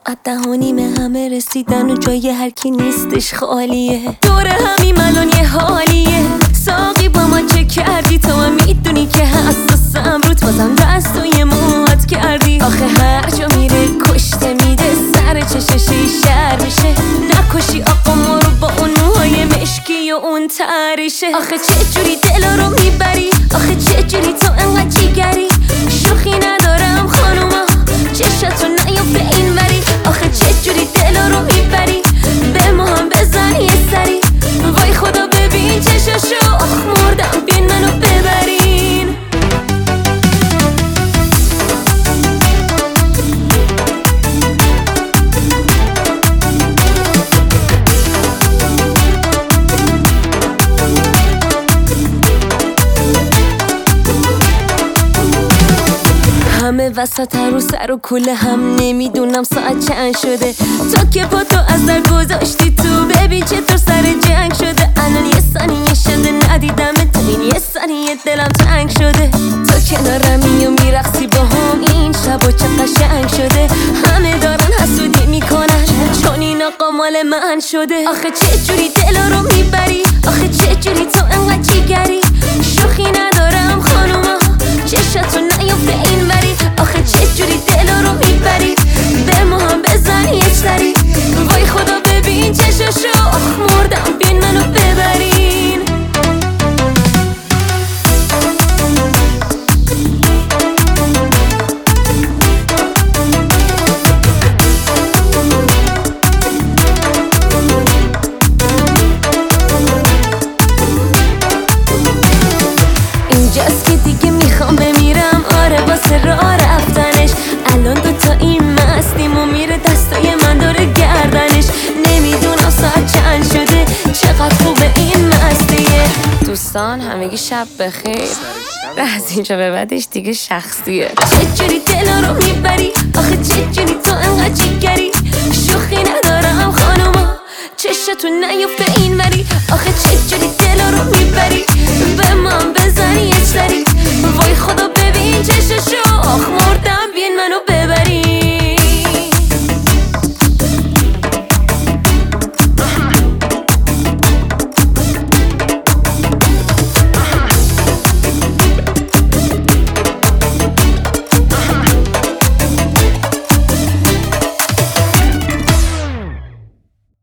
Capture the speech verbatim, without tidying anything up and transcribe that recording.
ساعت ده و نیمه همه رسیدن و جای هر کی نیستش خالیه. دور همیم الان یه حالیه. ساقی با ما چه کردی؟ تو هم میدونی که حساسم روت، بازم دست توی موهات کردی. آخه هر جا میره کشته میده، سر چششی شر میشه. نکشی آقا ما رو با اون موهای مشکی و اون تریشه. آخه چه جوری دلا رو میبری؟ آخه چه جوری تو انقدر جیگری؟ شوخی ندارم خانوما، چشاتو نیفته این وری. آخه چه جوری دلا رو میبری؟ به ما هم بزن یه سری. وای خدا ببین چشاشو، آخ مردم بین منو ببرین. همه وسط رو سر و کوله هم، نمیدونم ساعت چند شده. تو که پا تو از در گذاشتی تو، ببین چطور سر جنگ شده. الان یه ثانیه شده ندیدم تو، این یه ثانیه دلم تنگ شده. تو کنارمی و میرقصی با هم، این شب و چه قشنگ شده. همه دارن حسودی میکنن چون این آقا مال من شده. آخه چه جوری دلا رو میبری؟ آخه چه جوری تو انقدر جیگری؟ شوخی ندارم خانوما، چشاتو نیفته این وری. آخه چه جوری دلا رو میبری؟ به ما هم بزن یه سری. وای خدا ببین چشاشو، آخ مردم بین منو ببرین. اینجاست که دیگه میخوام بمیرم، آره واسه راه رفتنش. الان دوتا این مستیم و میره دستای من داره گردنش. نمیدونم ساعت چند شده، چقدر خوبه این مستیه. دوستان همگی شب بخیر. از اینجا به بعدش دیگه شخصیه. چه جوری دلا رو میبری؟ آخه چه جوری تو انقدر جیگری؟ شوخی ندارم خانوما، چشتو نیفته این وری. آخه چه جوری دلا رو میبری؟ به من بزن یه سری. وای خدا ببین چششو.